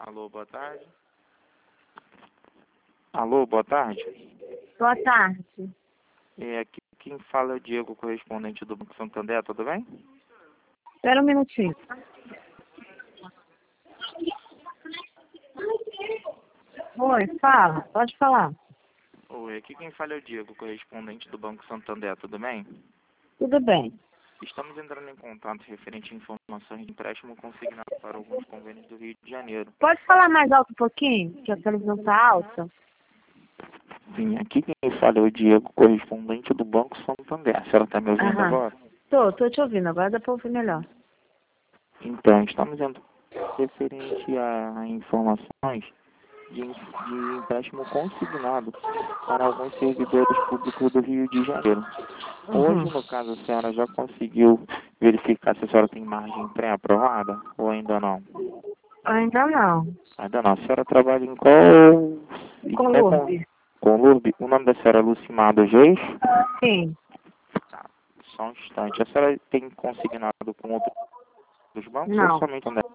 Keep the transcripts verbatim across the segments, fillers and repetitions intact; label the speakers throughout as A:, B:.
A: Alô, boa tarde. Alô, boa tarde.
B: Boa tarde.
A: É, aqui quem fala é o Diego, correspondente do Banco Santander, tudo bem?
B: Espera um minutinho. Oi, fala. Pode falar.
A: Oi, aqui quem fala é o Diego, correspondente do Banco Santander, tudo bem?
B: Tudo bem.
A: Estamos entrando em contato referente a informações de empréstimo consignado para alguns convênios do Rio de Janeiro.
B: Pode falar mais alto um pouquinho, que a televisão está alta?
A: Sim, aqui quem fala é o Diego, correspondente do Banco Santander. A senhora está me ouvindo
B: Aham.
A: agora?
B: Tô, tô te ouvindo. Agora dá para ouvir melhor.
A: Então, estamos entrando referente a informações de, de empréstimo consignado para alguns servidores públicos do Rio de Janeiro. Hoje,
B: Uhum.
A: no caso, a senhora já conseguiu verificar se a senhora tem margem pré-aprovada ou ainda não?
B: Ainda não.
A: Ainda não. A senhora trabalha em qual...
B: Com
A: É com,
B: Lourdes?
A: com Lurbe? O nome da senhora é Lucimar dos Reis?
B: Sim.
A: Tá. Só um instante. A senhora tem consignado com outros bancos ou
B: Não.
A: somente um?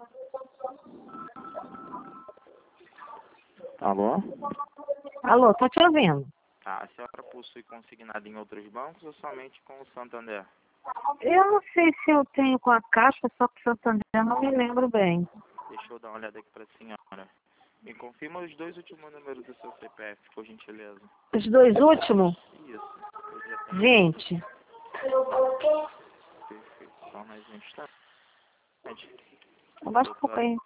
A: Alô?
B: Alô, tô te ouvindo.
A: Tá. A senhora possui consignado em outros bancos ou somente com o Santander?
B: Eu não sei se eu tenho com a Caixa, só que o Santander eu não me lembro bem.
A: Deixa eu dar uma olhada aqui para a senhora. Me confirma os dois últimos números do seu C P F, por gentileza.
B: Os dois últimos?
A: Isso. Eu já tenho.
B: vinte.
A: Perfeito. Só mais um instante.
B: Abaixa um pouco aí.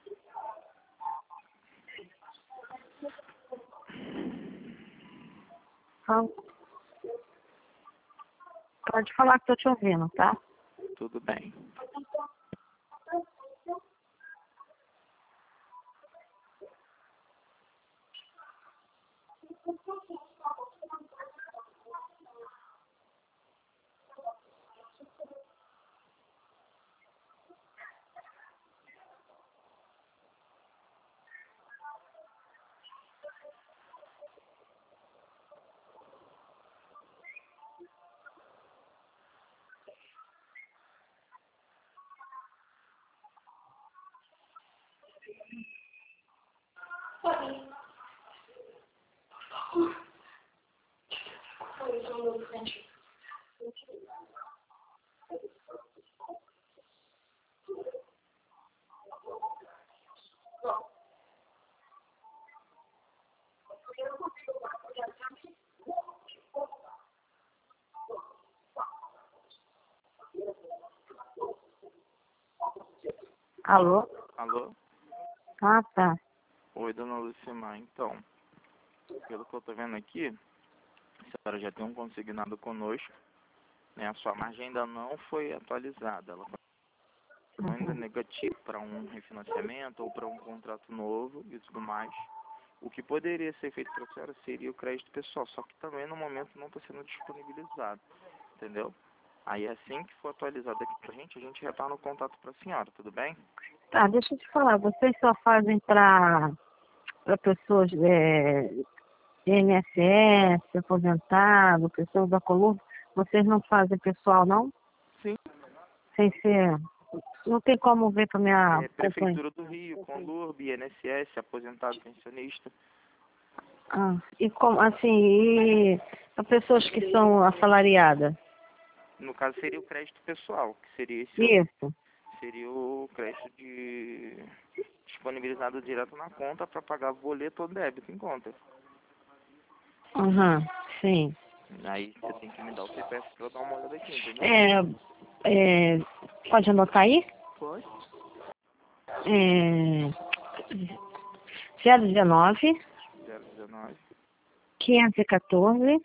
B: Fala. Pode falar que tô te ouvindo, tá?
A: Tudo bem.
B: Alô?
A: Alô?
B: Ah, tá.
A: Oi, dona Lucimar. Então, pelo que eu tô vendo aqui, a senhora já tem um consignado conosco, né? A sua margem ainda não foi atualizada. Ela está ainda negativa para um refinanciamento ou para um contrato novo e tudo mais. O que poderia ser feito para a senhora seria o crédito pessoal, só que também no momento não está sendo disponibilizado, entendeu? Aí assim que for atualizado aqui para a gente, a gente retorna o contato para a senhora, tudo bem?
B: Tá, deixa eu te falar. Vocês só fazem para para pessoas é, I N S S, aposentado, pessoas da coluna. Vocês não fazem pessoal, não?
A: Sim.
B: Sem ser... Não tem como ver para minha
A: É,
B: companhia.
A: Prefeitura do Rio, Conlurb, I N S S, aposentado, pensionista.
B: Ah, e como, assim, e para pessoas que são assalariadas?
A: No caso seria o crédito pessoal, que seria esse
B: Isso.
A: seria o crédito de disponibilizado direto na conta para pagar boleto ou débito em conta.
B: Aham, sim.
A: Aí você tem que me dar o C P F para eu dar uma olhada aqui, entendeu?
B: É, é, pode anotar aí?
A: Pode.
B: É, zero dezenove,
A: zero dezenove.
B: quinhentos e quatorze,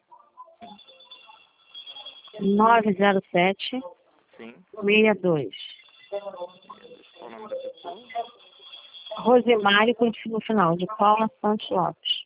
B: nove zero sete,
A: Sim.
B: seis dois.
A: Qual o nome da pessoa?
B: Rosemário com no final, de Paula Santos Lopes.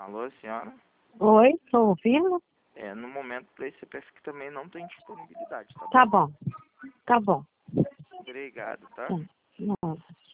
A: Alô, senhora?
B: Oi, estou ouvindo?
A: É, no momento para esse C P F que também não tem disponibilidade, tá bom?
B: Tá bom, tá bom.
A: Obrigado, tá?
B: Tá. Não.